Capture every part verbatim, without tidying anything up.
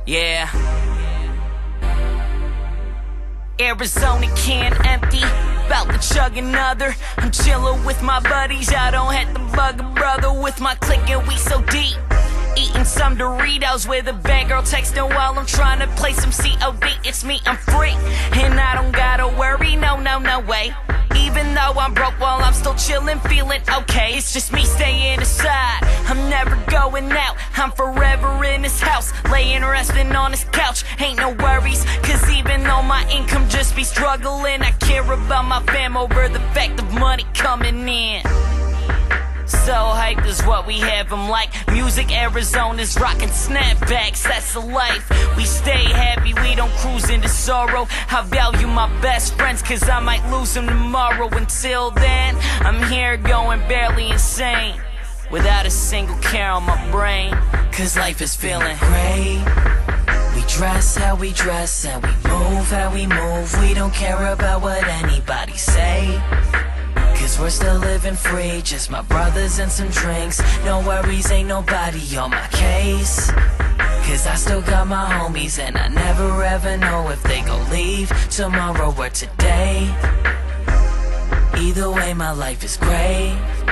Yeah. Arizona can empty, bout to chug another. I'm chillin' with my buddies, I don't have to bug a brother. With my clique and we so deep, eating some Doritos with a bad girl texting while I'm trying to play some C O D. It's me, I'm free, and I don't gotta worry, no, no, no way. Even though I'm broke while I'm still chillin', feeling okay. It's just me staying inside, I'm never going out. I'm forever in this house, laying resting on this couch. Ain't no worries, cause even though my income just be struggling, I care about my fam over the fact of money coming in. So hyped is what we have them like. Music, Arizona's rockin' snapbacks, that's the life. We stay happy, we don't cruise into sorrow. I value my best friends cause I might lose them tomorrow. Until then, I'm here going barely insane, without a single care on my brain, cause life is feeling great. We dress how we dress and we move how we move. We don't care about what anybody say, cause we're still living free, just my brothers and some drinks. No worries, ain't nobody on my case, cause I still got my homies and I never ever know if they gon' leave tomorrow or today. Either way, my life is great.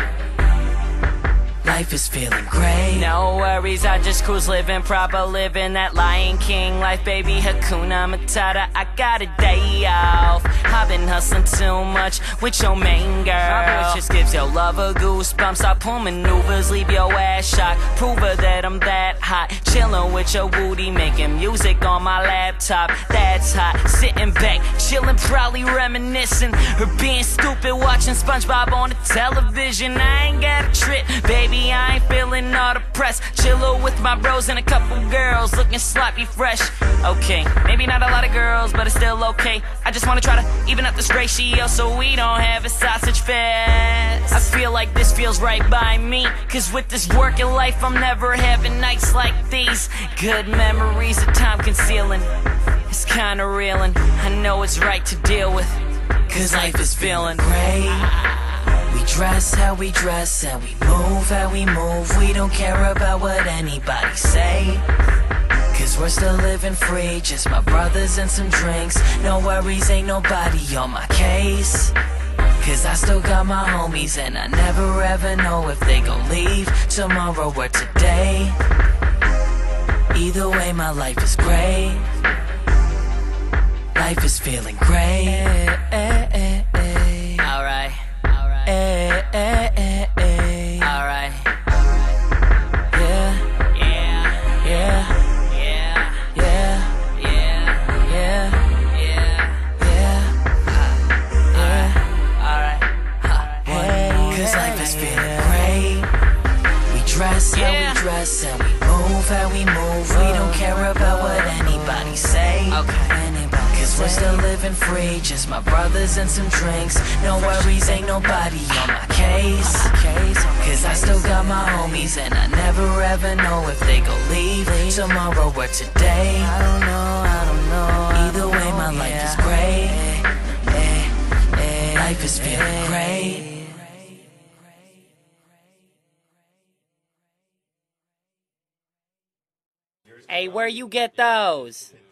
Life is feeling great. No worries, I just cruise living, proper living, that Lion King life, baby, Hakuna Matata. I got a day off, I've been hustling too much with your main girl. My voice just gives your lover goosebumps. I pull maneuvers, leave your ass shocked, prove her that I'm that hot. Chillin' with your booty, making music on my laptop, that's hot. Sitting back, chillin', probably reminiscing, or being stupid, watching SpongeBob on the television. I ain't got a trip, baby, I ain't feeling all depressed. Chillin' with my bros and a couple girls, looking sloppy fresh. Okay, maybe not a lot of girls, but it's still okay. I just wanna try to even up this ratio so we don't have a sausage fest. I feel like this feels right by me, cause with this working life I'm never having nights like these. Good memories of time concealing, it's kinda reelin'. I know it's right to deal with, cause life is feeling great. We dress how we dress and we move how we move. We don't care about what anybody say, cause we're still living free, just my brothers and some drinks. No worries, ain't nobody on my case, cause I still got my homies and I never ever know if they gon' leave tomorrow or today. Either way, my life is great. Life is feeling great. Alright. Ay, ay, ay, ay. Alright. Yeah. Yeah. Yeah. Yeah. Yeah. Yeah. Yeah. Yeah. Yeah. Uh, yeah. Alright. Alright. Hey, cause life is feeling great. We dress how yeah. we dress and we move how we move. We don't care about what anybody say. Okay. Cause we're still living free, just my brothers and some drinks. No worries, ain't nobody on my case, cause I still got my homies and I never ever know if they gon' leave tomorrow or today. I don't know, I don't know. Either way, my life is great. Life is feeling great. Hey, where you get those?